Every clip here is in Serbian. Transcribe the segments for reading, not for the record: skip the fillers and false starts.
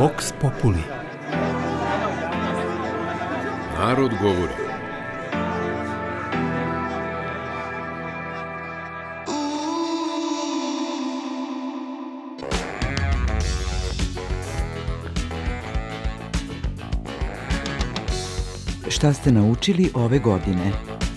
Vox Populi. Narod govori. Šta ste naučili ove godine?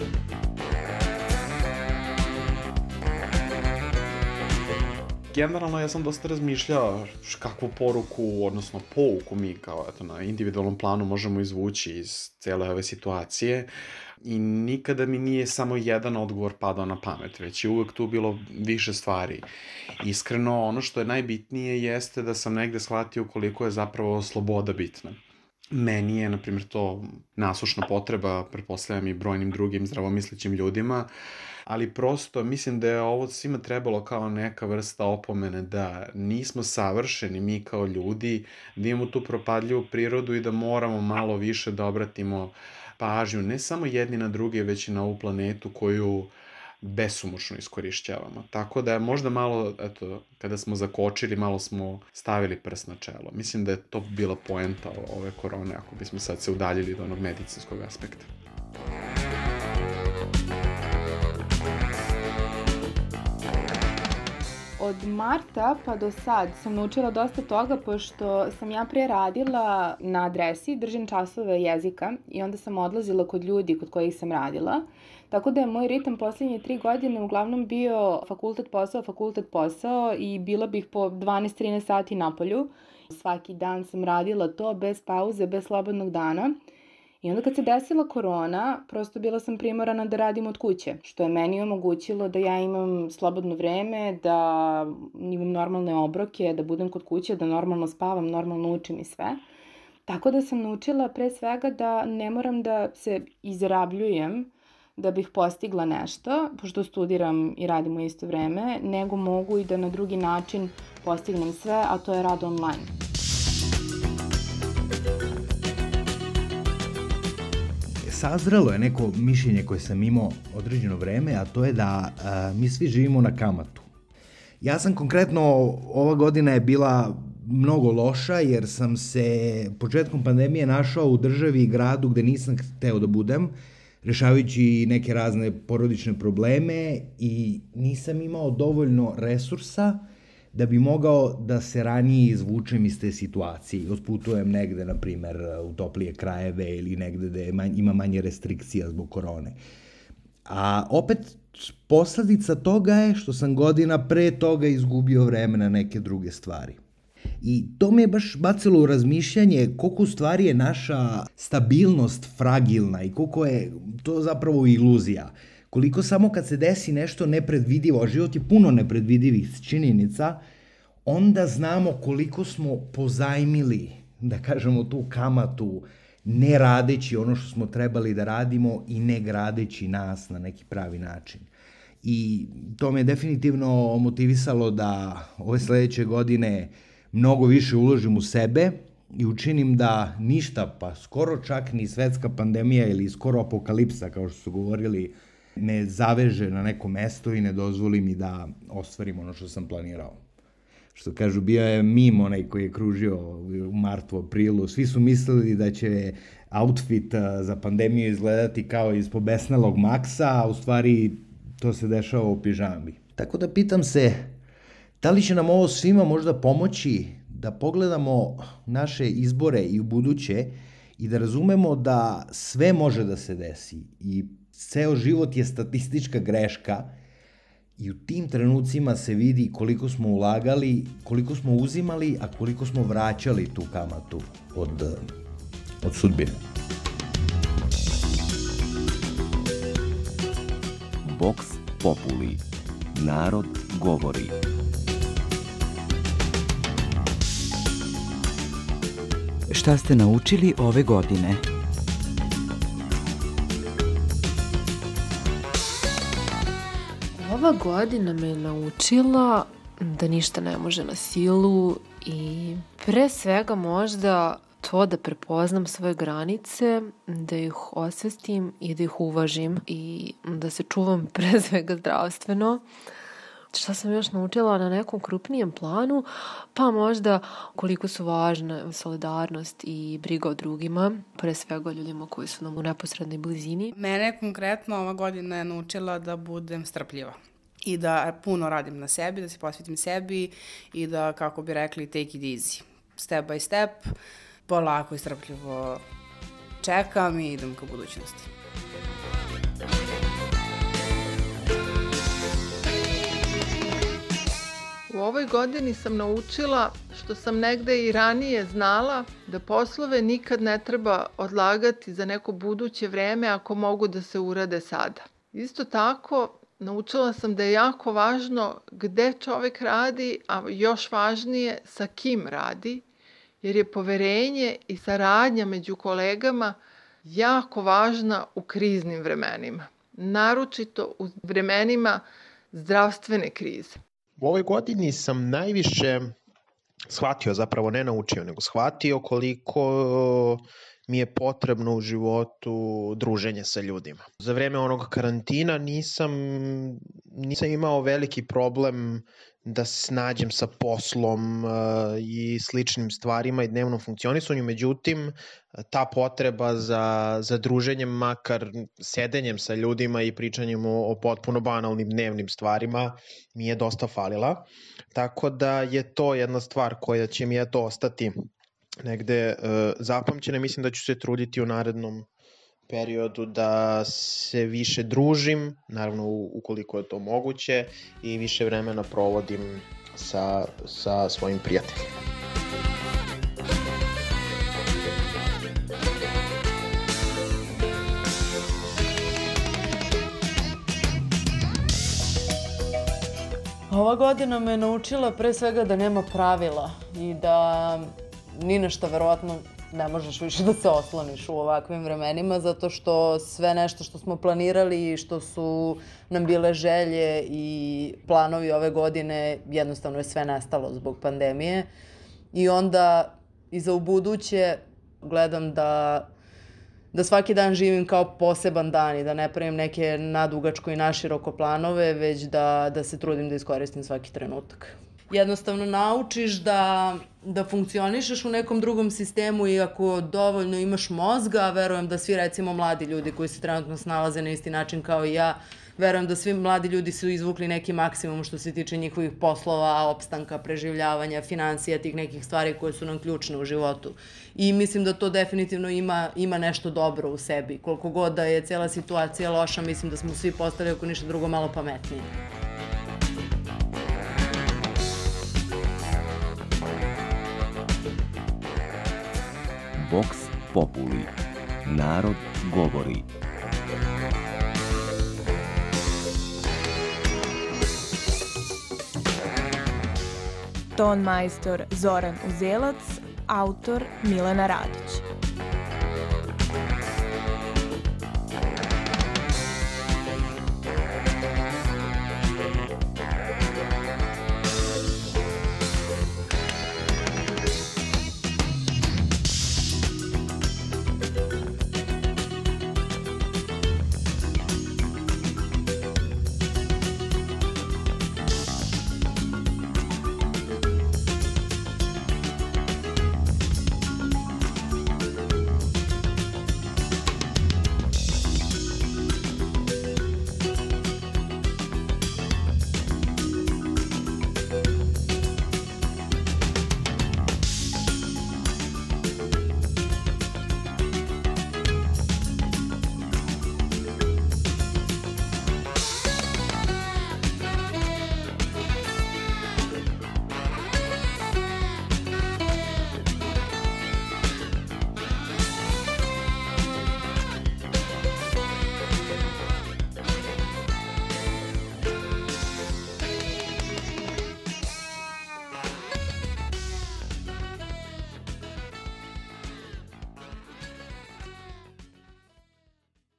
Generalno ja sam dosta razmišljao kakvu poruku, odnosno pouku mi kao na individualnom planu možemo izvući iz cele ove situacije i nikada mi nije samo jedan odgovor padao na pamet, već je uvek tu bilo više stvari. Iskreno, ono što je najbitnije jeste da sam negde shvatio koliko je zapravo sloboda bitna. Meni je, na primjer, to nasušna potreba, pretpostavljam i brojnim drugim zdravomislećim ljudima, ali prosto mislim da je ovo svima trebalo kao neka vrsta opomene da nismo savršeni mi kao ljudi, da imamo tu propadljivu prirodu i da moramo malo više da obratimo pažnju ne samo jedni na druge, već i na ovu planetu koju besomučno iskorišćavamo. Tako da je možda malo, kada smo zakočili, malo smo stavili prst na čelo. Mislim da je to bila poenta ove korone, ako bismo sad se udaljili od onog medicinskog aspekta. Od marta pa do sad sam naučila dosta toga, pošto sam ja pre radila na adresi, držim časove jezika i onda sam odlazila kod ljudi kod kojih sam radila. Tako da je moj ritam poslednje 3 godine uglavnom bio fakultet posao i bila bih po 12-13 sati napolju. Svaki dan sam radila to bez pauze, bez slobodnog dana. I onda kad se desila korona, prosto bila sam primorana da radim od kuće, što je meni omogućilo da ja imam slobodno vreme, da imam normalne obroke, da budem kod kuće, da normalno spavam, normalno učim i sve. Tako da sam naučila pre svega da ne moram da se izrabljujem da bih postigla nešto, pošto studiram i radim u isto vreme, nego mogu i da na drugi način postignem sve, a to je rad online. Sazrelo je neko mišljenje koje sam imao određeno vreme, a to je da mi svi živimo na kamatu. Ja sam konkretno, ova godina je bila mnogo loša jer sam se početkom pandemije našao u državi i gradu gde nisam hteo da budem, rešavajući neke razne porodične probleme i nisam imao dovoljno resursa da bi mogao da se ranije izvučem iz te situacije. Otputujem negde, na primer, u toplije krajeve ili negde gde ima manje restrikcija zbog korone. A opet, posledica toga je što sam godina pre toga izgubio vreme na neke druge stvari. I to me je baš bacilo u razmišljanje koliko u stvari je naša stabilnost fragilna i koliko je to zapravo iluzija. Koliko samo kad se desi nešto nepredvidivo, a život je puno nepredvidivih činjenica, onda znamo koliko smo pozajmili, da kažemo, tu kamatu, ne radeći ono što smo trebali da radimo i ne gradeći nas na neki pravi način. I to me je definitivno motivisalo da ove sledeće godine mnogo više uložim u sebe i učinim da ništa, pa skoro čak ni svetska pandemija ili skoro apokalipsa, kao što su govorili, me zaveže na neko mesto i ne dozvoli mi da ostvarim ono što sam planirao. Što kažu, bio je mim onaj koji je kružio u martu, aprilu. Svi su mislili da će outfit za pandemiju izgledati kao iz pobesnelog Maksa, a u stvari to se dešava u pižami. Tako da pitam se, da li će nam ovo svima možda pomoći da pogledamo naše izbore i u buduće i da razumemo da sve može da se desi i ceo život je statistička greška i u tim trenucima se vidi koliko smo ulagali, koliko smo uzimali, a koliko smo vraćali tu kamatu od sudbine. Vox Populi. Narod govori. Šta ste naučili ove godine? Ova godina me naučila da ništa ne može na silu i pre svega možda to da prepoznam svoje granice, da ih osvestim i da ih uvažim i da se čuvam pre svega zdravstveno, Šta sam još naučila na nekom krupnijem planu? Pa možda koliko su važne solidarnost i briga o drugima, pre svega ljudima koji su nam u neposrednoj blizini. Mene konkretno ova godina je naučila da budem strpljiva i da puno radim na sebi, da se posvetim sebi i da, kako bi rekli, take it easy. Step by step, polako i strpljivo čekam i idem ka budućnosti. U ovoj godini sam naučila, što sam negde i ranije znala, da poslove nikad ne treba odlagati za neko buduće vreme ako mogu da se urade sada. Isto tako, naučila sam da je jako važno gde čovek radi, a još važnije sa kim radi, jer je poverenje i saradnja među kolegama jako važna u kriznim vremenima, naročito u vremenima zdravstvene krize. U ovoj godini sam najviše shvatio, zapravo ne naučio, nego shvatio koliko mi je potrebno u životu druženje sa ljudima. Za vreme onog karantina nisam imao veliki problem da se snađem sa poslom i sličnim stvarima i dnevnom funkcionisanju, međutim ta potreba za druženjem, makar sedenjem sa ljudima i pričanjem o potpuno banalnim dnevnim stvarima mi je dosta falila, tako da je to jedna stvar koja će mi ostati negde zapamćena. Mislim da ću se truditi u narednom periodu da se više družim, naravno ukoliko je to moguće, i više vremena provodim sa svojim prijateljima. Ova godina me naučila pre svega da nema pravila i da ni nešto verovatno ne možeš više da se osloniš u ovakvim vremenima, zato što sve nešto što smo planirali i što su nam bile želje i planovi ove godine, jednostavno je sve nestalo zbog pandemije. I onda i za ubuduće gledam da svaki dan živim kao poseban dan i da ne pravim neke nadugačko i naširoko planove, već da se trudim da iskoristim svaki trenutak. Jednostavno naučiš da funkcionišeš u nekom drugom sistemu i ako dovoljno imaš mozga, a verujem da svi recimo mladi ljudi koji se trenutno snalaze na isti način kao i ja, verujem da svi mladi ljudi su izvukli neki maksimum što se tiče njihovih poslova, opstanka, preživljavanja, finansija, tih nekih stvari koje su nam ključne u životu. I mislim da to definitivno ima nešto dobro u sebi. Koliko god da je cijela situacija loša, mislim da smo svi postali, ako ništa drugo, malo pametniji. Vox Populi. Narod govori. Ton majstor Zoran Uzelac, autor Milena Radić.